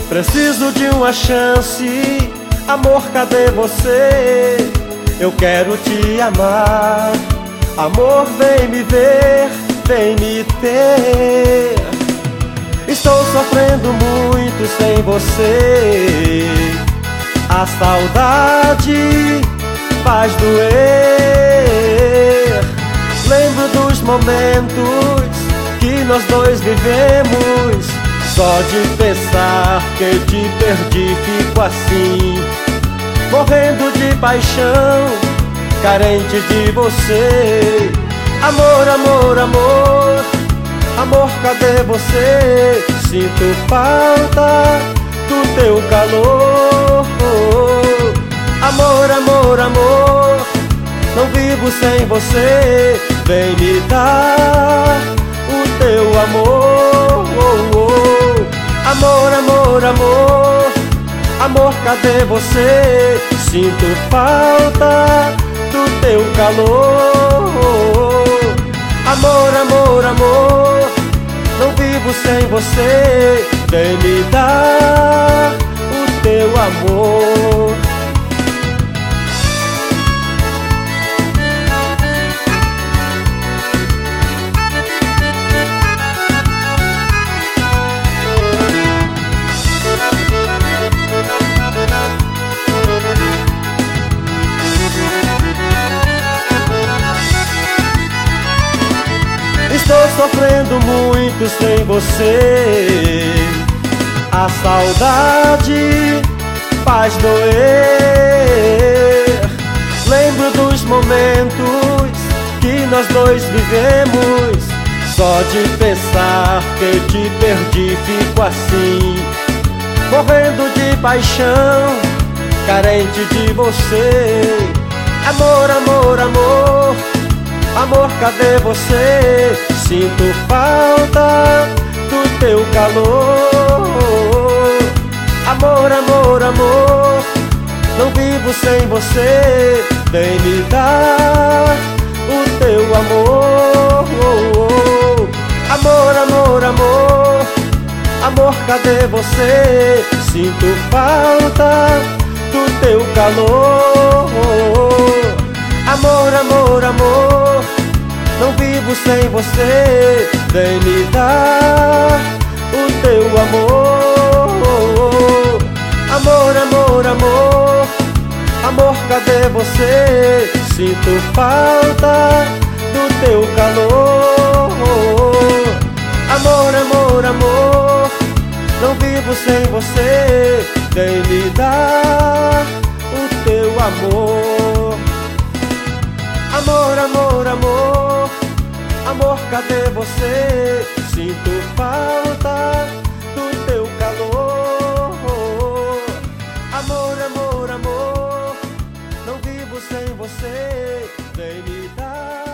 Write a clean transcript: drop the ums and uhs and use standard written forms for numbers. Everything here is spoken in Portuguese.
Preciso de uma chance, amor, cadê você? Eu quero te amar, amor, vem me ver, vem me ter. Estou sofrendo muito sem você, a saudade faz doer. Lembro dos momentos que nós dois vivemos, só de pensar que te perdi fico assim, morrendo de paixão, carente de você. Amor, amor, amor, amor, cadê você? Sinto falta do teu calor. Amor, amor, amor, não vivo sem você. Vem me dar o teu amor. Amor, amor, amor, amor, cadê você? Sinto falta do teu calor. Amor, amor, amor, não vivo sem você. Vem me dar o teu amor. Estou sofrendo muito sem você, a saudade faz doer. Lembro dos momentos que nós dois vivemos, só de pensar que te perdi fico assim, morrendo de paixão, carente de você. Amor, amor, amor, amor, cadê você? Sinto falta do teu calor. Amor, amor, amor, não vivo sem você. Vem me dar o teu amor. Amor, amor, amor, amor, cadê você? Sinto falta do teu calor. Amor, amor, amor, não vivo sem você. Vem me dar o teu amor. Amor, amor, amor, amor, cadê você? Sinto falta do teu calor. Amor, amor, amor, não vivo sem você. Vem me dar o teu amor. Amor, amor, amor, amor, cadê você? Sinto falta do teu calor. Amor, amor, amor, não vivo sem você. Vem me dar